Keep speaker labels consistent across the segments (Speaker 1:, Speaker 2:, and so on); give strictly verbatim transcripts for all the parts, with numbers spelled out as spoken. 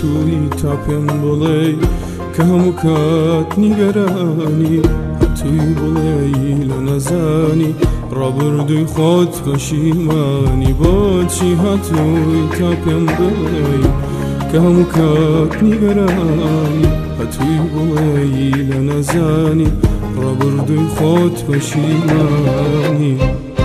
Speaker 1: توی تاپم بڵێ کە هەموو کات نیگەرانی توی بڵێ لە نەزانی ڕابردووی خۆت پەشیمانی بۆچی هاتووی تاپم بڵێ کە هەموو کات نیگەرانی هەتووی بڵێ لە نەزانی ڕابردووی خۆت پەشیمانی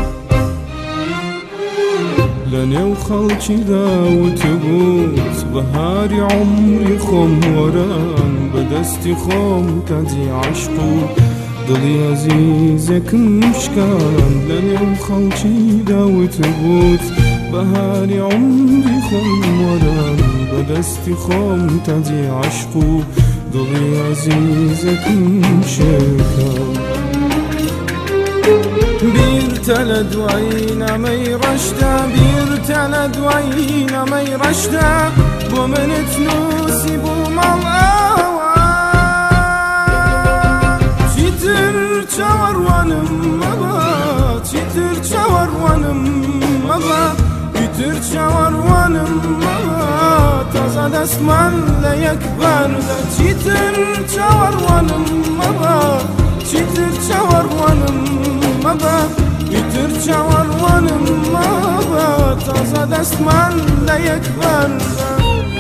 Speaker 1: لە نێو خەڵکیدا وتبووت بەهاری عومری خۆم وەران بەدەستی خۆم تاجی عەشق و دڵی عەزیزێکم شکان لە نێو خەڵکیدا وتبووت بەهاری عومری خۆم وەران بەدەستی خۆم تاجی عەشق و دڵی عەزیزێکم شکان بیرتە لە دوای نامەی ڕەشدا بیرتە لە دوای نامەی ڕەشدا بۆ منت نووسی بوو ماڵەوە چیتر چاوەڕوانم مەبە چیتر چاوەڕوانم مەبە ئیتر چاوەڕوانم مەبە تازە دەستمان لە یەک بەردا چیتر چاوەڕوانم مەبە چیتر چاوەڕوانم مەبە ئیتر چاوەڕوانم مەبە تازە دەستمان لە یەک بەردا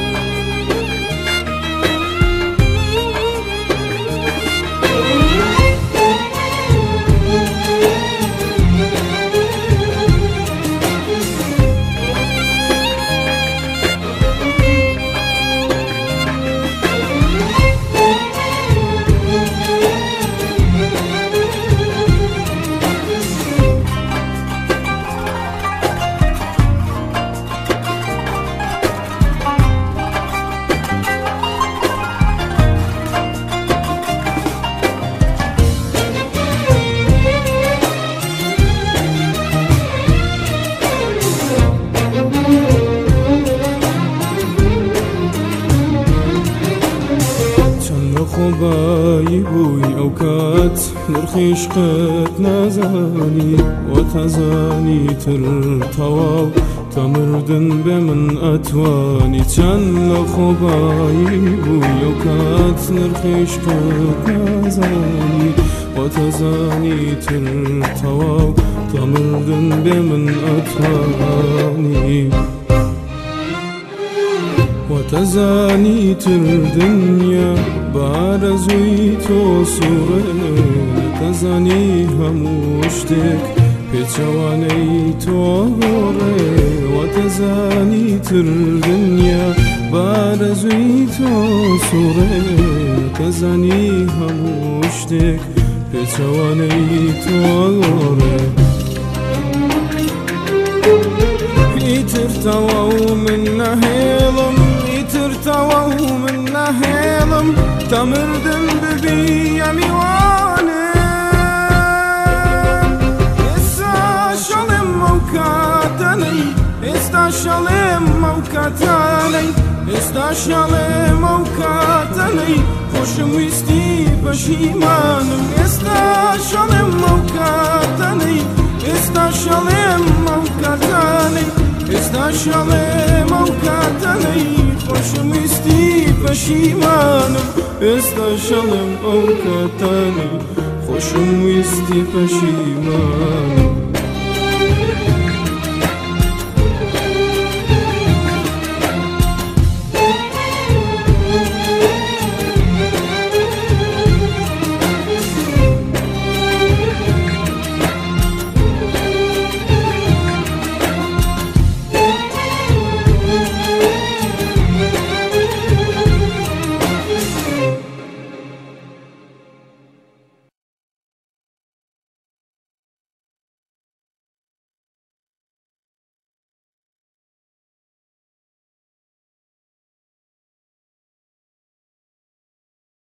Speaker 1: خۆبایی بووی ئەو کات نرخی عشقت نازانی وەتەزانی تر تەواو تا مردن بێ من ئەتوانی چەند لە خۆبایی بووی ئەو کات نرخی عشقت نازانی وەتەزانی تر تەواو تا مردن بێ من ئەتوانی وەتەزانی تر دنیا بارەزووی تۆ سوڕێ تەزانی هەموو شتێک پێچەوانەی تۆ گۆڕێ وەتەزانی تر دنیا بارەزووی تۆ سوڕێ تەزانی هەموو شتێک پێچەوانەی تۆ گۆڕێ ئیتر تەواو من نەهێڵم ئیتر تەواو من نەهێڵم تا مردن ببی ئەمیوانم ئێستا شەڵێم ئەو کاتەنەی ئێستا شەڵێم ئەو کاتانەی ئێستا شەڵێم ئەو کاتەنەی خۆشم ویستی پەشیمانم ئێستا شەڵێم ئەو کاتەنەی ئێستا شەڵێم ئەو کاتانەی ئێستا شەڵێم ئەو کاتەنەی خۆشم ویستی پەشیمانم ئێستا شەڵێم ئەو کاتانەی خۆشم ویستی پەشیمانم